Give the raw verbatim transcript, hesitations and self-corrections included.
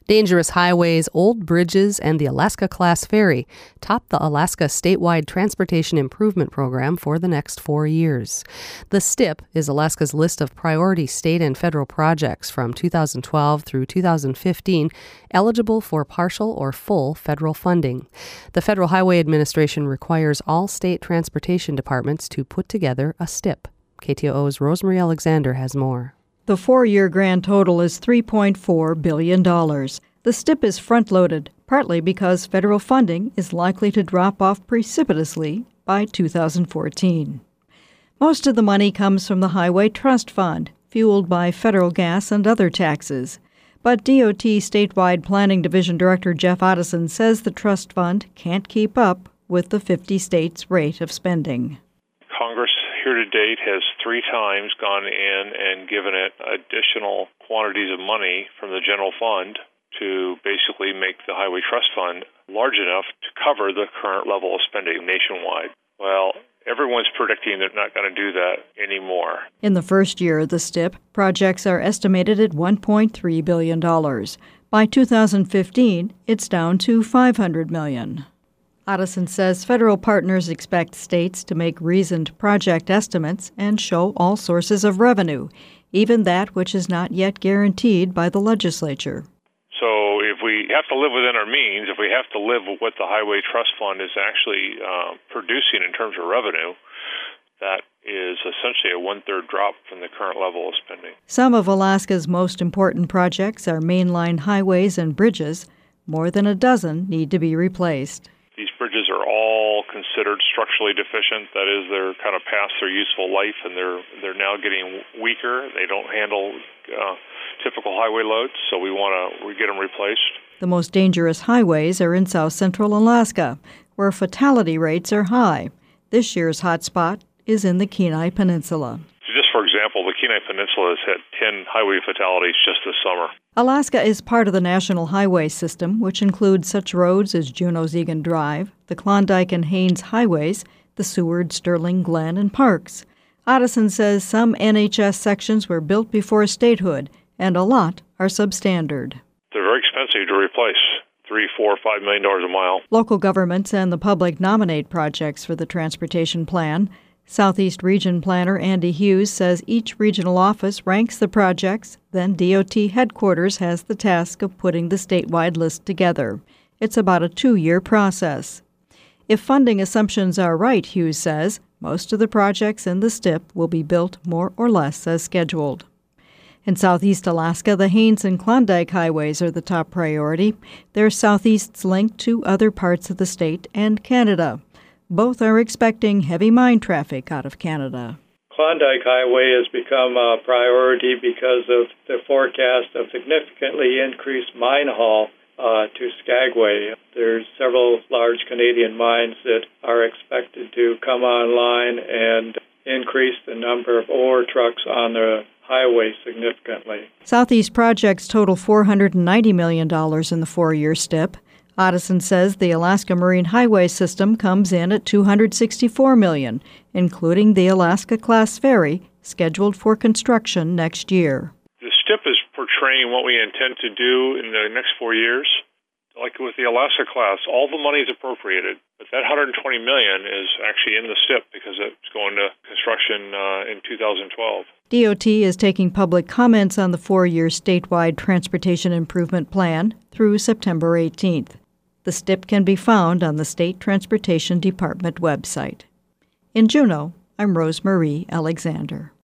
Dangerous highways, old bridges, and the Alaska-class ferry top the Alaska statewide transportation improvement program for the next four years. The S T I P is Alaska's list of priority state and federal projects from two thousand twelve through two thousand fifteen eligible for partial or full federal funding. The Federal Highway Administration requires all state transportation departments to put together a S T I P. K T O O's Rosemary Alexander has more. The four-year grand total is three point four billion dollars. The S T I P is front-loaded, partly because federal funding is likely to drop off precipitously by two thousand fourteen. Most of the money comes from the Highway Trust Fund, fueled by federal gas and other taxes. But D O T Statewide Planning Division Director Jeff Otteson says the trust fund can't keep up with the fifty states' rate of spending. Congress here to date has three times gone in and given it additional quantities of money from the general fund to basically make the Highway Trust Fund large enough to cover the current level of spending nationwide. Well, everyone's predicting they're not going to do that anymore. In the first year of the S T I P, projects are estimated at one point three billion dollars. By two thousand fifteen, it's down to five hundred million dollars. Otteson says federal partners expect states to make reasoned project estimates and show all sources of revenue, even that which is not yet guaranteed by the legislature. So if we have to live within our means, if we have to live with what the Highway Trust Fund is actually uh, producing in terms of revenue, that is essentially a one-third drop from the current level of spending. Some of Alaska's most important projects are mainline highways and bridges. More than a dozen need to be replaced. These bridges are all considered structurally deficient. That is, they're kind of past their useful life, and they're they're now getting weaker. They don't handle uh, typical highway loads, so we want to get them replaced. The most dangerous highways are in south-central Alaska, where fatality rates are high. This year's hotspot is in the Kenai Peninsula. So just for example, the Kenai Peninsula has had ten highway fatalities just this summer. Alaska is part of the National Highway System, which includes such roads as Juneau-Zegan Drive, the Klondike and Haines Highways, the Seward, Sterling, Glen, and Parks. Otteson says some N H S sections were built before statehood, and a lot are substandard. They're very expensive to replace, three, four, five million dollars a mile. Local governments and the public nominate projects for the transportation plan. Southeast Region Planner Andy Hughes says each regional office ranks the projects, then D O T headquarters has the task of putting the statewide list together. It's about a two-year process. If funding assumptions are right, Hughes says, most of the projects in the S T I P will be built more or less as scheduled. In southeast Alaska, the Haines and Klondike highways are the top priority. They're southeast's link to other parts of the state and Canada. Both are expecting heavy mine traffic out of Canada. Klondike Highway has become a priority because of the forecast of significantly increased mine haul uh, to Skagway. There's several large Canadian mines that are expected to come online and increase the number of ore trucks on the highway significantly. Southeast projects total four hundred ninety million dollars in the four-year S T I P. Otteson says the Alaska Marine Highway System comes in at two hundred sixty-four million dollars, including the Alaska-class ferry, scheduled for construction next year. The S T I P is portraying what we intend to do in the next four years. Like with the Alaska class, all the money is appropriated, but that one hundred twenty million dollars is actually in the S T I P because it's going to construction uh, in two thousand twelve. D O T is taking public comments on the four-year statewide transportation improvement plan through September eighteenth. The S T I P can be found on the State Transportation Department website. In Juneau, I'm Rosemary Alexander.